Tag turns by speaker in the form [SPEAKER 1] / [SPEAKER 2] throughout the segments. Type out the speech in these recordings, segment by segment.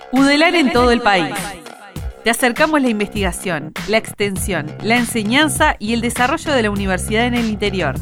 [SPEAKER 1] UDELAR en todo el país. Te acercamos la investigación, la extensión, la enseñanza y el desarrollo de la universidad en el interior.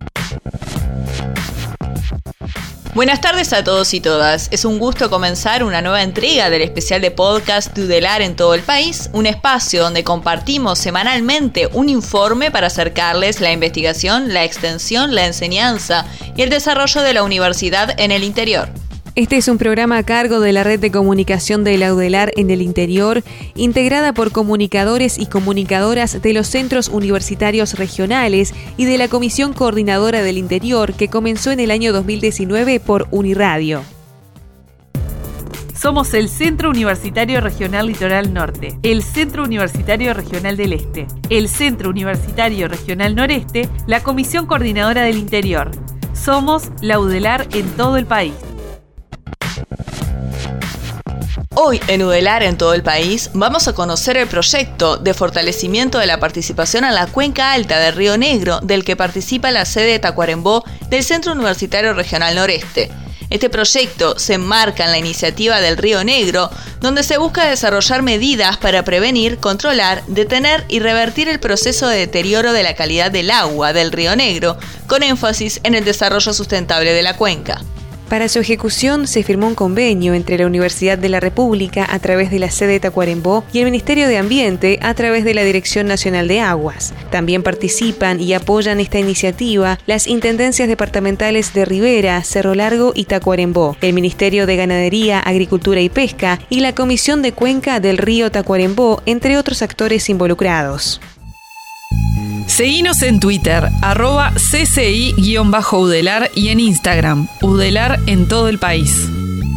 [SPEAKER 2] Buenas tardes a todos y todas. Es un gusto comenzar una nueva entrega del especial de podcast de UDELAR en todo el país, un espacio donde compartimos semanalmente un informe para acercarles la investigación, la extensión, la enseñanza y el desarrollo de la universidad en el interior.
[SPEAKER 3] Este es un programa a cargo de la Red de Comunicación de la UDELAR en el interior, integrada por comunicadores y comunicadoras de los centros universitarios regionales y de la Comisión Coordinadora del Interior, que comenzó en el año 2019 por Uniradio.
[SPEAKER 1] Somos el Centro Universitario Regional Litoral Norte, el Centro Universitario Regional del Este, el Centro Universitario Regional Noreste, la Comisión Coordinadora del Interior. Somos la UDELAR en todo el país.
[SPEAKER 2] Hoy en UDELAR en todo el país vamos a conocer el proyecto de fortalecimiento de la participación en la cuenca alta del Río Negro, del que participa la sede de Tacuarembó del Centro Universitario Regional Noreste. Este proyecto se enmarca en la iniciativa del Río Negro, donde se busca desarrollar medidas para prevenir, controlar, detener y revertir el proceso de deterioro de la calidad del agua del Río Negro, con énfasis en el desarrollo sustentable de la cuenca.
[SPEAKER 3] Para su ejecución se firmó un convenio entre la Universidad de la República a través de la sede de Tacuarembó y el Ministerio de Ambiente a través de la Dirección Nacional de Aguas. También participan y apoyan esta iniciativa las intendencias departamentales de Rivera, Cerro Largo y Tacuarembó, el Ministerio de Ganadería, Agricultura y Pesca y la Comisión de Cuenca del Río Tacuarembó, entre otros actores involucrados.
[SPEAKER 1] Seguinos en Twitter, @CCI_UDELAR y en Instagram, UDELAR en todo el país.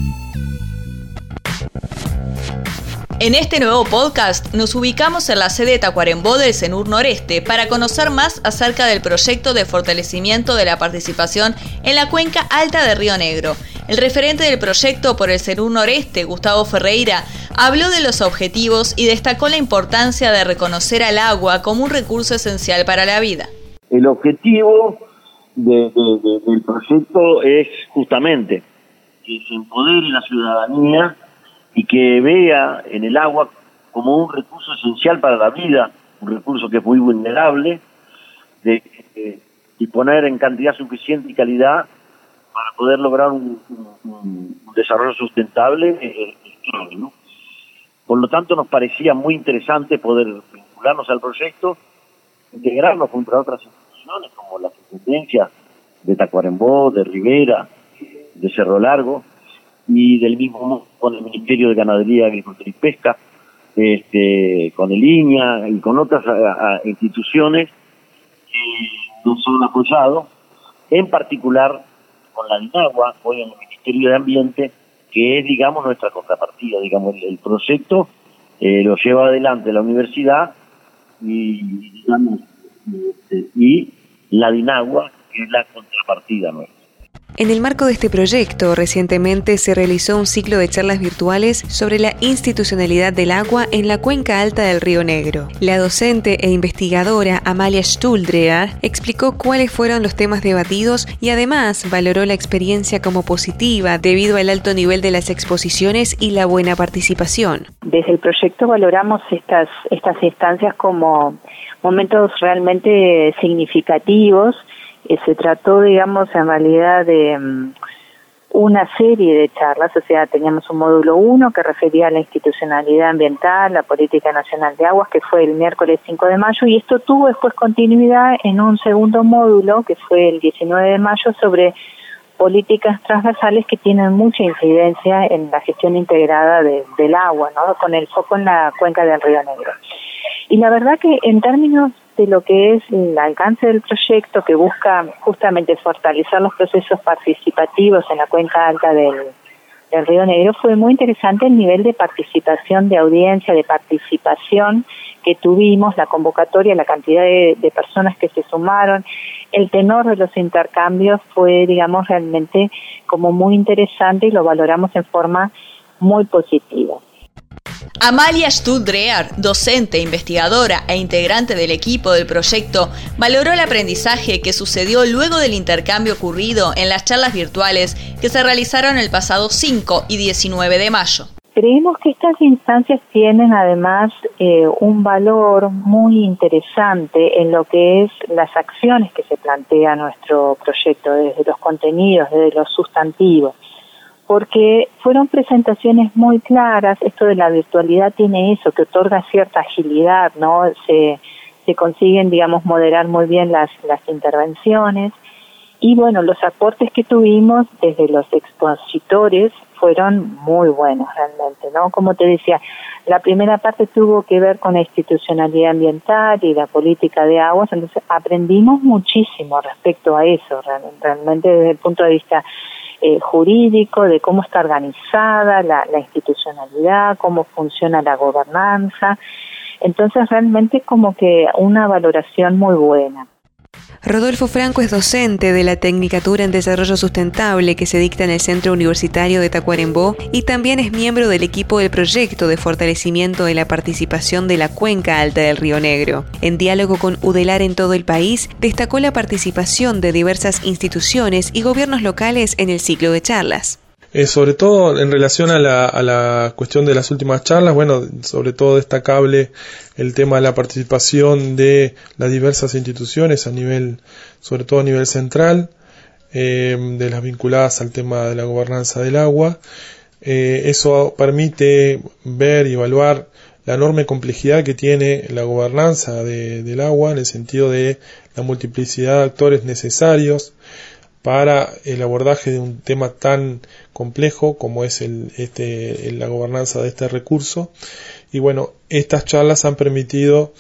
[SPEAKER 2] En este nuevo podcast nos ubicamos en la sede de Tacuarembó del CENUR Noreste para conocer más acerca del proyecto de fortalecimiento de la participación en la cuenca alta de Río Negro. El referente del proyecto por el CENUR Noreste, Gustavo Ferreira, habló de los objetivos y destacó la importancia de reconocer al agua como un recurso esencial para la vida.
[SPEAKER 4] El objetivo del proyecto es justamente que se empodere la ciudadanía y que vea en el agua como un recurso esencial para la vida, un recurso que es muy vulnerable, de disponer en cantidad suficiente y calidad para poder lograr un desarrollo sustentable, ¿no? Por lo tanto, nos parecía muy interesante poder vincularnos al proyecto, integrarnos junto a otras instituciones como las intendencias de Tacuarembó, de Rivera, de Cerro Largo, y del mismo modo con el Ministerio de Ganadería, Agricultura y Pesca, con el INIA y con otras instituciones que nos han apoyado, en particular con la DINAGUA, hoy en el Ministerio de Ambiente, que es, digamos, nuestra contrapartida. Digamos, el proyecto lo lleva adelante la universidad y la DINAGUA, que es la contrapartida nuestra.
[SPEAKER 3] En el marco de este proyecto, recientemente se realizó un ciclo de charlas virtuales sobre la institucionalidad del agua en la cuenca alta del Río Negro. La docente e investigadora Amalia Stuldreher explicó cuáles fueron los temas debatidos y además valoró la experiencia como positiva debido al alto nivel de las exposiciones y la buena participación.
[SPEAKER 5] Desde el proyecto valoramos estas instancias como momentos realmente significativos. Se trató, digamos, en realidad de una serie de charlas, o sea, teníamos un módulo 1 que refería a la institucionalidad ambiental, la Política Nacional de Aguas, que fue el miércoles 5 de mayo, y esto tuvo después continuidad en un segundo módulo, que fue el 19 de mayo, sobre políticas transversales que tienen mucha incidencia en la gestión integrada del agua, ¿no? Con el foco en la cuenca del Río Negro. Y la verdad que en términos de lo que es el alcance del proyecto, que busca justamente fortalecer los procesos participativos en la cuenca alta del Río Negro, fue muy interesante el nivel de participación, de audiencia, de participación que tuvimos, la convocatoria, la cantidad de personas que se sumaron, el tenor de los intercambios fue, digamos, realmente como muy interesante y lo valoramos en forma muy positiva.
[SPEAKER 2] Amalia Stuldreher, docente, investigadora e integrante del equipo del proyecto, valoró el aprendizaje que sucedió luego del intercambio ocurrido en las charlas virtuales que se realizaron el pasado 5 y 19 de mayo.
[SPEAKER 5] Creemos que estas instancias tienen además un valor muy interesante en lo que es las acciones que se plantea nuestro proyecto, desde los contenidos, desde los sustantivos, porque fueron presentaciones muy claras. Esto de la virtualidad tiene eso, que otorga cierta agilidad, ¿no? Se consiguen, digamos, moderar muy bien las intervenciones. Y bueno, los aportes que tuvimos desde los expositores fueron muy buenos realmente, ¿no? Como te decía, la primera parte tuvo que ver con la institucionalidad ambiental y la política de aguas, entonces aprendimos muchísimo respecto a eso, realmente desde el punto de vista jurídico, de cómo está organizada la institucionalidad, cómo funciona la gobernanza. Entonces realmente como que una valoración muy buena.
[SPEAKER 3] Rodolfo Franco es docente de la Tecnicatura en Desarrollo Sustentable que se dicta en el Centro Universitario de Tacuarembó y también es miembro del equipo del proyecto de fortalecimiento de la participación de la cuenca alta del Río Negro. En diálogo con UDELAR en todo el país, destacó la participación de diversas instituciones y gobiernos locales en el ciclo de charlas.
[SPEAKER 6] Sobre todo en relación a la cuestión de las últimas charlas, bueno, sobre todo destacable el tema de la participación de las diversas instituciones sobre todo a nivel central, de las vinculadas al tema de la gobernanza del agua. Eso permite ver y evaluar la enorme complejidad que tiene la gobernanza del agua, en el sentido de la multiplicidad de actores necesarios para el abordaje de un tema tan complejo como es la gobernanza de este recurso. Y bueno, estas charlas han permitido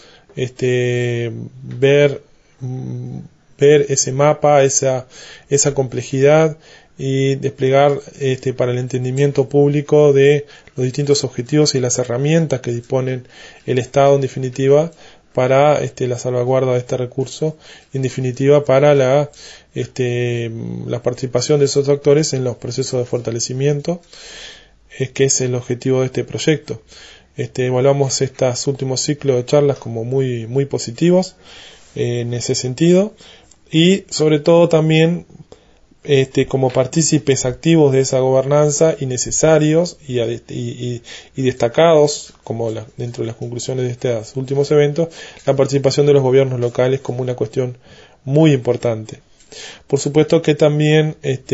[SPEAKER 6] ver ese mapa, esa complejidad, y desplegar para el entendimiento público de los distintos objetivos y las herramientas que disponen el Estado, en definitiva, para la salvaguarda de este recurso, y en definitiva para la participación de esos actores en los procesos de fortalecimiento, que es el objetivo de este proyecto. Evaluamos estos últimos ciclos de charlas como muy, muy positivos en ese sentido, y sobre todo también como partícipes activos de esa gobernanza y necesarios y destacados, como dentro de las conclusiones de estos últimos eventos, la participación de los gobiernos locales como una cuestión muy importante. Por supuesto que también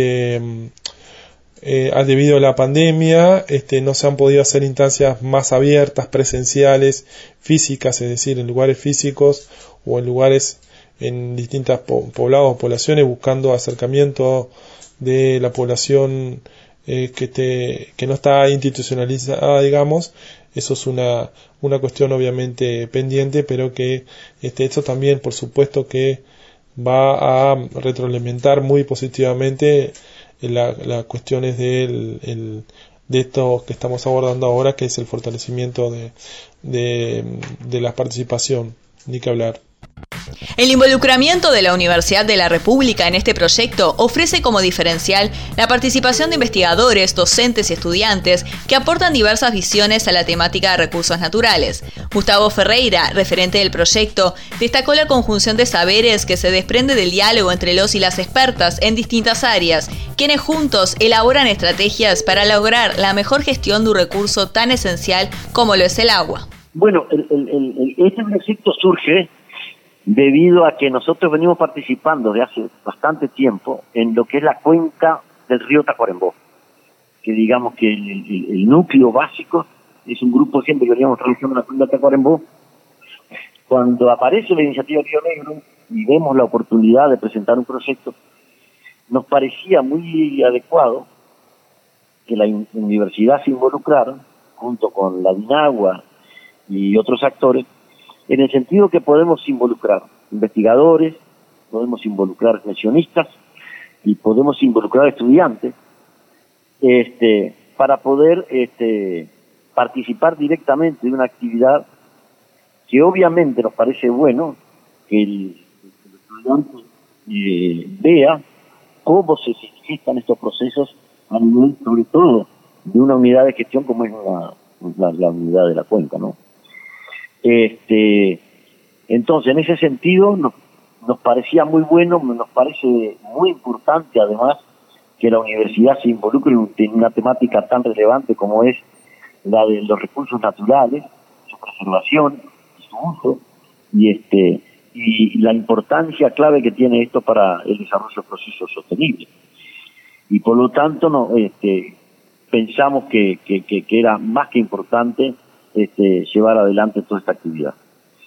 [SPEAKER 6] debido a la pandemia no se han podido hacer instancias más abiertas, presenciales, físicas, es decir, en lugares físicos o en lugares en distintas poblados o poblaciones, buscando acercamiento de la población que no está institucionalizada, digamos. Eso es una cuestión obviamente pendiente, pero que esto también, por supuesto, que va a retroalimentar muy positivamente las cuestiones de esto que estamos abordando ahora, que es el fortalecimiento de la participación, ni que hablar.
[SPEAKER 2] El involucramiento de la Universidad de la República en este proyecto ofrece como diferencial la participación de investigadores, docentes y estudiantes que aportan diversas visiones a la temática de recursos naturales. Gustavo Ferreira, referente del proyecto, destacó la conjunción de saberes que se desprende del diálogo entre los y las expertas en distintas áreas, quienes juntos elaboran estrategias para lograr la mejor gestión de un recurso tan esencial como lo es el agua.
[SPEAKER 4] Bueno, este proyecto surge debido a que nosotros venimos participando de hace bastante tiempo en lo que es la cuenca del río Tacuarembó, que digamos que el núcleo básico es un grupo de gente que veníamos realizando la cuenca de Tacuarembó. Cuando aparece la iniciativa Río Negro y vemos la oportunidad de presentar un proyecto, nos parecía muy adecuado que la universidad se involucrara junto con la DINAGUA y otros actores, en el sentido que podemos involucrar investigadores, podemos involucrar pensionistas y podemos involucrar estudiantes para poder participar directamente de una actividad que obviamente nos parece bueno que el estudiante vea cómo se gestan estos procesos a nivel, sobre todo, de una unidad de gestión como es la unidad de la cuenca, ¿no? Entonces, en ese sentido, nos parecía muy bueno, nos parece muy importante, además, que la universidad se involucre en una temática tan relevante como es la de los recursos naturales, su preservación, su uso, y la importancia clave que tiene esto para el desarrollo del proceso sostenible. Y por lo tanto pensamos que era más que importante llevar adelante toda esta actividad.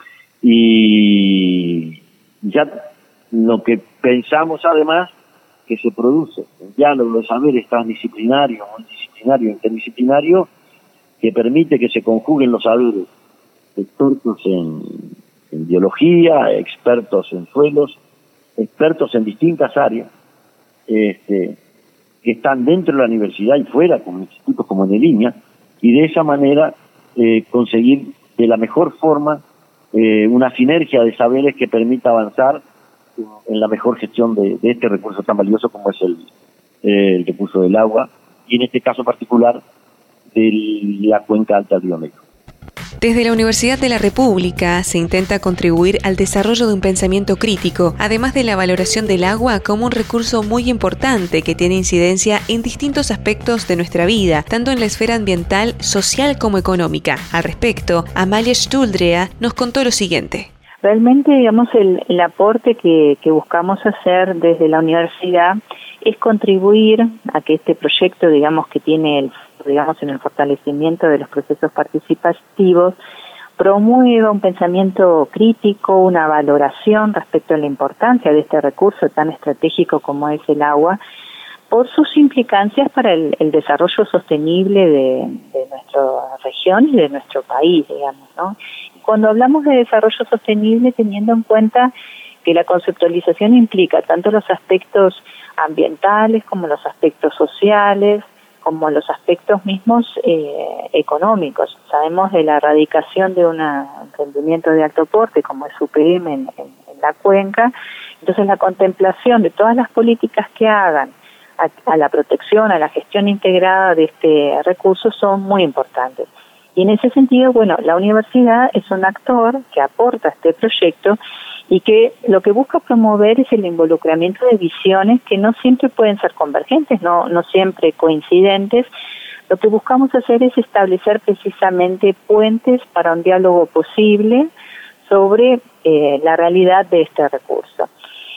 [SPEAKER 4] Y ya lo que pensamos además que se produce el diálogo de saberes transdisciplinario, multidisciplinario, interdisciplinario, que permite que se conjuguen los saberes expertos en biología, expertos en suelos, expertos en distintas áreas, que están dentro de la universidad y fuera, como institutos como en línea, y de esa manera conseguir de la mejor forma una sinergia de saberes que permita avanzar en la mejor gestión de este recurso tan valioso como es el recurso del agua, y en este caso particular de la cuenca alta del Río Negro.
[SPEAKER 3] Desde la Universidad de la República se intenta contribuir al desarrollo de un pensamiento crítico, además de la valoración del agua como un recurso muy importante que tiene incidencia en distintos aspectos de nuestra vida, tanto en la esfera ambiental, social como económica. Al respecto, Amalia Stuldrea nos contó lo siguiente.
[SPEAKER 5] Realmente, digamos, el aporte que buscamos hacer desde la universidad es contribuir a que este proyecto, digamos, que tiene en el fortalecimiento de los procesos participativos, promueva un pensamiento crítico, una valoración respecto a la importancia de este recurso tan estratégico como es el agua, por sus implicancias para el desarrollo sostenible de nuestra región y de nuestro país, digamos, ¿no? Cuando hablamos de desarrollo sostenible, teniendo en cuenta que la conceptualización implica tanto los aspectos ambientales como los aspectos sociales, como los aspectos mismos económicos. Sabemos de la erradicación de un emprendimiento de alto porte como es UPM en la cuenca, entonces la contemplación de todas las políticas que hagan a la protección, a la gestión integrada de este recurso son muy importantes. Y en ese sentido, bueno, la universidad es un actor que aporta a este proyecto y que lo que busca promover es el involucramiento de visiones que no siempre pueden ser convergentes, no siempre coincidentes. Lo que buscamos hacer es establecer precisamente puentes para un diálogo posible sobre la realidad de este recurso.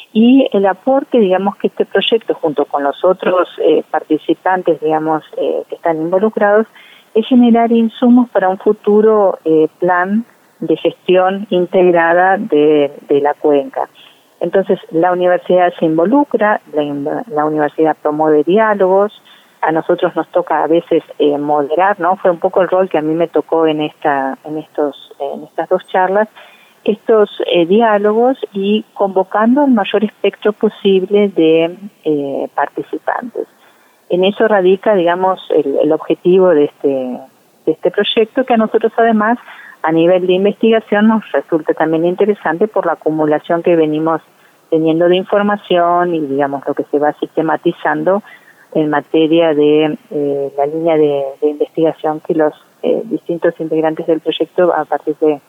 [SPEAKER 5] Y el aporte, digamos, que este proyecto, junto con los otros participantes, digamos, que están involucrados, es generar insumos para un futuro plan de gestión integrada de la cuenca. Entonces, la universidad se involucra, la universidad promueve diálogos, a nosotros nos toca a veces moderar, ¿no? Fue un poco el rol que a mí me tocó en estas dos charlas, estos diálogos y convocando el mayor espectro posible de participantes. En eso radica, digamos, el objetivo de este proyecto, que a nosotros además, a nivel de investigación, nos resulta también interesante por la acumulación que venimos teniendo de información y, digamos, lo que se va sistematizando en materia de la línea de investigación que los distintos integrantes del proyecto, a partir de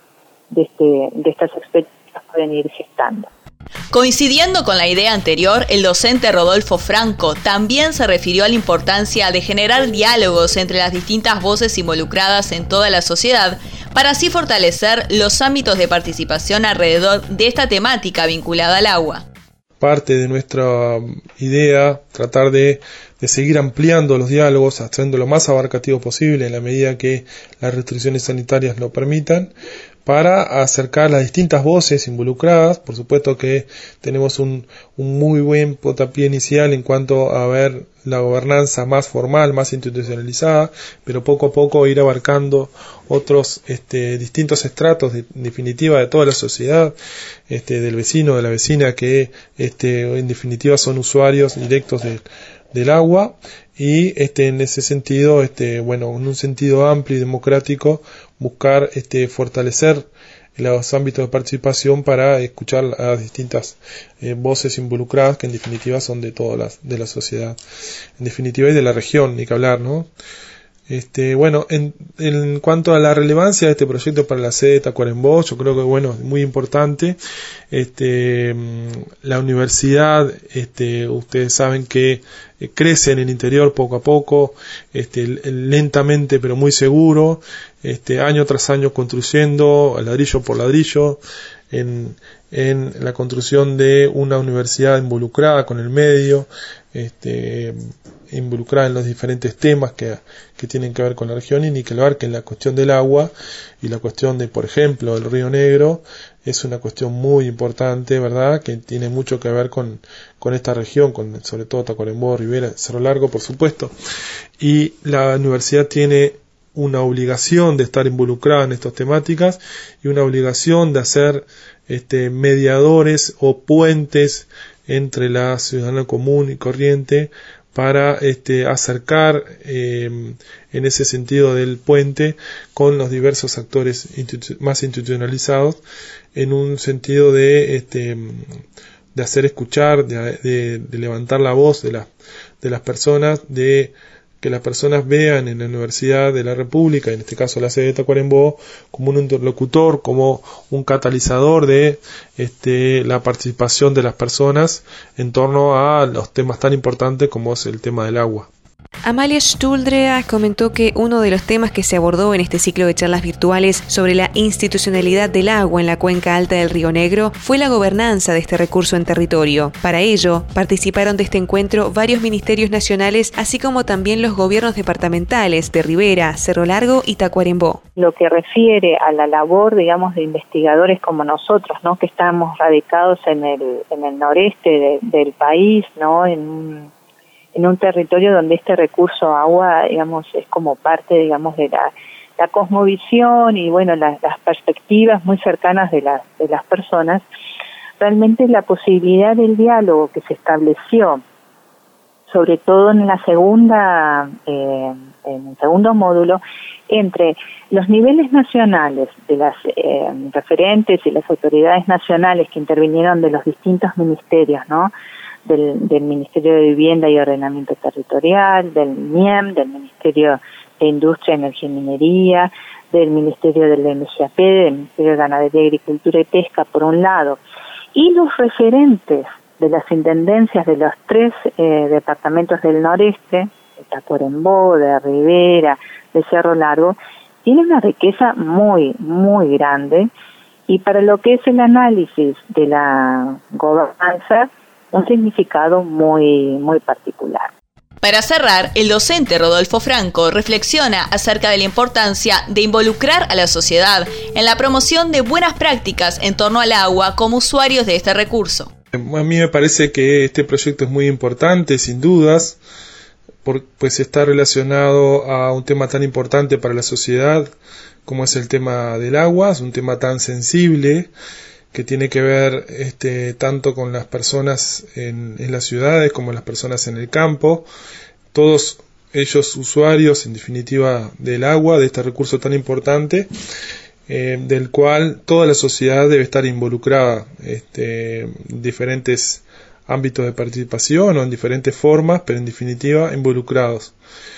[SPEAKER 5] estas experiencias, pueden ir gestando.
[SPEAKER 2] Coincidiendo con la idea anterior, el docente Rodolfo Franco también se refirió a la importancia de generar diálogos entre las distintas voces involucradas en toda la sociedad para así fortalecer los ámbitos de participación alrededor de esta temática vinculada al agua.
[SPEAKER 6] Parte de nuestra idea, tratar de seguir ampliando los diálogos, haciendo lo más abarcativo posible en la medida que las restricciones sanitarias lo permitan, para acercar las distintas voces involucradas. Por supuesto que tenemos un muy buen puntapié inicial en cuanto a ver la gobernanza más formal, más institucionalizada, pero poco a poco ir abarcando otros distintos estratos, en definitiva, de toda la sociedad, del vecino, de la vecina, que en definitiva son usuarios directos del agua, y en ese sentido, en un sentido amplio y democrático, buscar fortalecer los ámbitos de participación para escuchar a las distintas voces involucradas, que en definitiva son de toda de la sociedad, en definitiva, y de la región, ni que hablar, ¿no? Bueno, en cuanto a la relevancia de este proyecto para la sede de Tacuarembó, yo creo que es muy importante. La universidad, ustedes saben que crece en el interior poco a poco, lentamente pero muy seguro, año tras año construyendo ladrillo por ladrillo en la construcción de una universidad involucrada con el medio, involucrada en los diferentes temas que tienen que ver con la región, y ni que lo abarquen la cuestión del agua y la cuestión de, por ejemplo, el Río Negro. Es una cuestión muy importante, ¿verdad?, que tiene mucho que ver con esta región, sobre todo Tacuarembó, Rivera, Cerro Largo, por supuesto. Y la universidad tiene una obligación de estar involucrada en estas temáticas y una obligación de hacer mediadores o puentes entre la ciudadana común y corriente para acercar en ese sentido del puente con los diversos actores más institucionalizados, en un sentido de hacer escuchar, de levantar la voz de las personas, de que las personas vean en la Universidad de la República, en este caso la sede de Tacuarembó, como un interlocutor, como un catalizador de la participación de las personas en torno a los temas tan importantes como es el tema del agua.
[SPEAKER 3] Amalia Stuldrea comentó que uno de los temas que se abordó en este ciclo de charlas virtuales sobre la institucionalidad del agua en la cuenca alta del Río Negro fue la gobernanza de este recurso en territorio. Para ello, participaron de este encuentro varios ministerios nacionales, así como también los gobiernos departamentales de Rivera, Cerro Largo y Tacuarembó.
[SPEAKER 5] Lo que refiere a la labor, digamos, de investigadores como nosotros, ¿no?, que estamos radicados en el noreste del país, ¿no?, en un territorio donde este recurso agua, digamos, es como parte, digamos, de la cosmovisión y, las perspectivas muy cercanas de las personas. Realmente la posibilidad del diálogo que se estableció, sobre todo en la en el segundo módulo, entre los niveles nacionales de las referentes y las autoridades nacionales que intervinieron de los distintos ministerios, ¿no?, del Ministerio de Vivienda y Ordenamiento Territorial, del MIEM, del Ministerio de Industria, Energía y Minería, del Ministerio del MGAP, del Ministerio de Ganadería, Agricultura y Pesca, por un lado, y los referentes de las intendencias de los 3 departamentos del noreste, de Tacuarembó, de Rivera, de Cerro Largo, tienen una riqueza muy, muy grande, y para lo que es el análisis de la gobernanza, un significado muy, muy particular.
[SPEAKER 2] Para cerrar, el docente Rodolfo Franco reflexiona acerca de la importancia de involucrar a la sociedad en la promoción de buenas prácticas en torno al agua como usuarios de este recurso.
[SPEAKER 6] A mí me parece que este proyecto es muy importante, sin dudas, pues está relacionado a un tema tan importante para la sociedad como es el tema del agua. Es un tema tan sensible que tiene que ver tanto con las personas en las ciudades como las personas en el campo, todos ellos usuarios en definitiva del agua, de este recurso tan importante, del cual toda la sociedad debe estar involucrada en diferentes ámbitos de participación o en diferentes formas, pero en definitiva involucrados.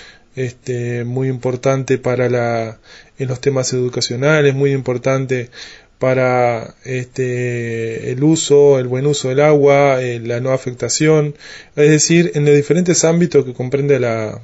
[SPEAKER 6] Muy importante en los temas educacionales, muy importante para el buen uso del agua, la no afectación, es decir, en los diferentes ámbitos que comprende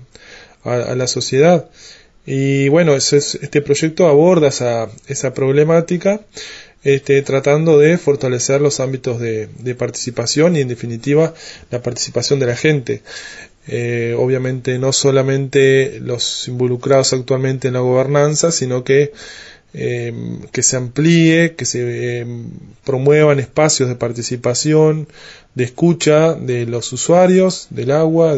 [SPEAKER 6] a la sociedad. Y este proyecto aborda esa problemática, tratando de fortalecer los ámbitos de participación y en definitiva la participación de la gente. Obviamente no solamente los involucrados actualmente en la gobernanza, sino que se amplíe, que se promuevan espacios de participación, de escucha de los usuarios del agua,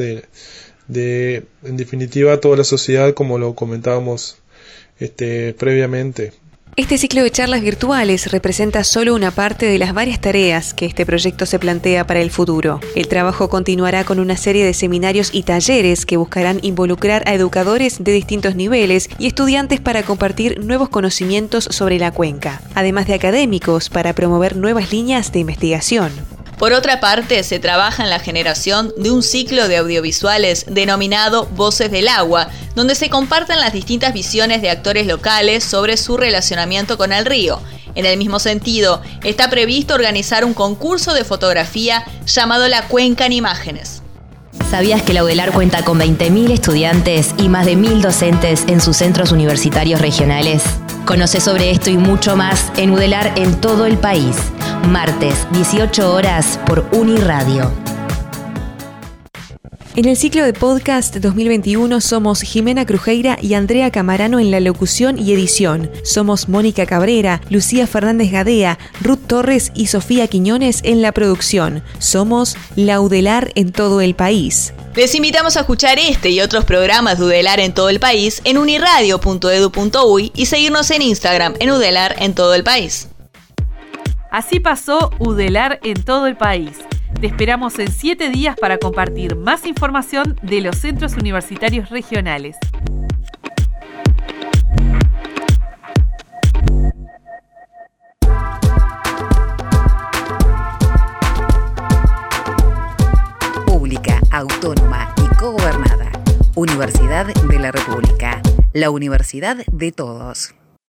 [SPEAKER 6] en definitiva toda la sociedad, como lo comentábamos previamente.
[SPEAKER 3] Este ciclo de charlas virtuales representa solo una parte de las varias tareas que este proyecto se plantea para el futuro. El trabajo continuará con una serie de seminarios y talleres que buscarán involucrar a educadores de distintos niveles y estudiantes para compartir nuevos conocimientos sobre la cuenca, además de académicos para promover nuevas líneas de investigación.
[SPEAKER 2] Por otra parte, se trabaja en la generación de un ciclo de audiovisuales denominado Voces del Agua, donde se comparten las distintas visiones de actores locales sobre su relacionamiento con el río. En el mismo sentido, está previsto organizar un concurso de fotografía llamado La Cuenca en Imágenes.
[SPEAKER 7] ¿Sabías que la UDELAR cuenta con 20.000 estudiantes y más de 1.000 docentes en sus centros universitarios regionales? Conoce sobre esto y mucho más en UDELAR en todo el país. Martes, 18 horas por Uniradio.
[SPEAKER 3] En el ciclo de podcast 2021 somos Jimena Crujeira y Andrea Camarano en la locución y edición. Somos Mónica Cabrera, Lucía Fernández Gadea, Ruth Torres y Sofía Quiñones en la producción. Somos la UDELAR en todo el país.
[SPEAKER 2] Les invitamos a escuchar este y otros programas de UDELAR en todo el país en uniradio.edu.uy y seguirnos en Instagram en UDELAR en todo el país.
[SPEAKER 1] Así pasó UDELAR en todo el país. Te esperamos en 7 días para compartir más información de los centros universitarios regionales.
[SPEAKER 8] Pública, autónoma y cogobernada. Universidad de la República. La universidad de todos.